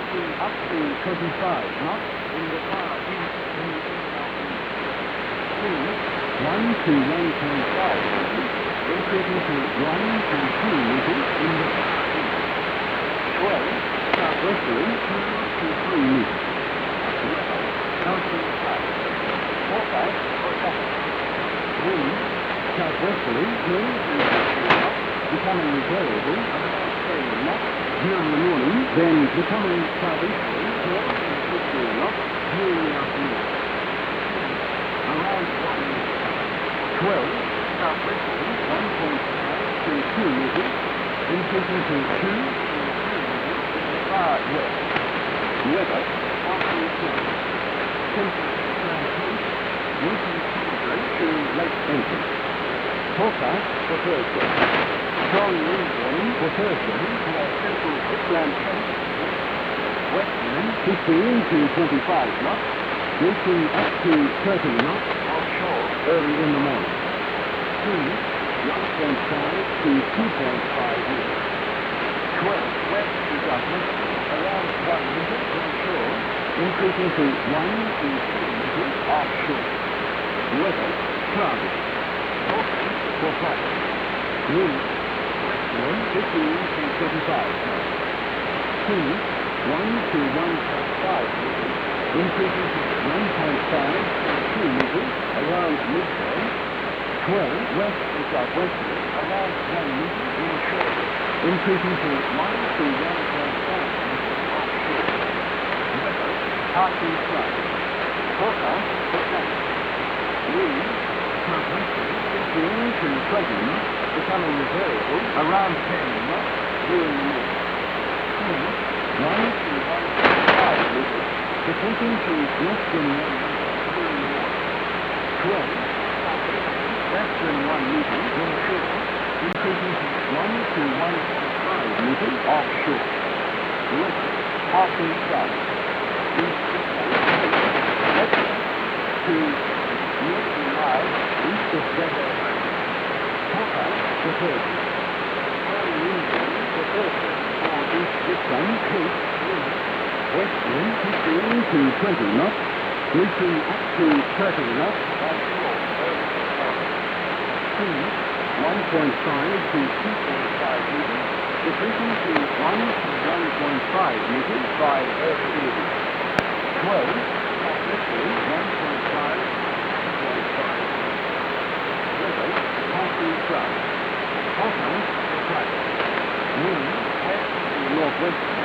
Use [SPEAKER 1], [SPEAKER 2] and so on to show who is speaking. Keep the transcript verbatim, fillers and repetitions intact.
[SPEAKER 1] passing up to twenty-five knots in the far east in the southeast. Speed one to one point five meters, increasing to one to two meters in the far east. Swell southwesterly two to three meters. Weather south-south. Forecast for Saturday. Wind southwesterly ten to fifteen knots, becoming variable about ten knots during the morning, then becoming southeasterly twelve to fifteen knots during the afternoon. Around one twelve southwesterly one point five to two meters, increasing to two to three meters in the far west. Weather partly cloudy. Temperature southeast, windshield moderate to late eighties. Forecast for Thursday. Strong wind warning for Thursday for central Gippsland coast. West wind fifteen to twenty-five knots, reaching up to thirty knots offshore early in the morning. Speed one point five to two point five meters. twelve west to southwest, around one meter onshore, increasing to one to three meters offshore. Weather cloudy. Forecast for Friday. Wind westward fifteen to twenty-five knots. Speed one to one point five meters, increasing to one point five to two meters around midday. twelve west to southwestward, around one meter inshore, increasing to one to one point five meters offshore. Weather partly cloudy. Forecast for Saturday. Wind southwesterly fifteen to twenty knots, becoming variable around ten knots during the morning. Speed one to one point five meters, decreasing to less than one meter during the morning. twelve southwesterly less than one meter inshore, increasing to one to one point five meters offshore. Weather partly cloudy. East Gippsland coast, west to nearly miles east of Weather Island. Forecast for Thursday. Strong wind warning for Thursday for East Gippsland coast wind. West wind fifteen to twenty knots, reaching up to thirty knots offshore early in the morning. Speed one point five to two point five meters, decreasing to one to one point five meters by early evening. twelve southwesterly one point five to two point five meters. Weather partly cloudy. Forecast for Friday. Wind west to northwest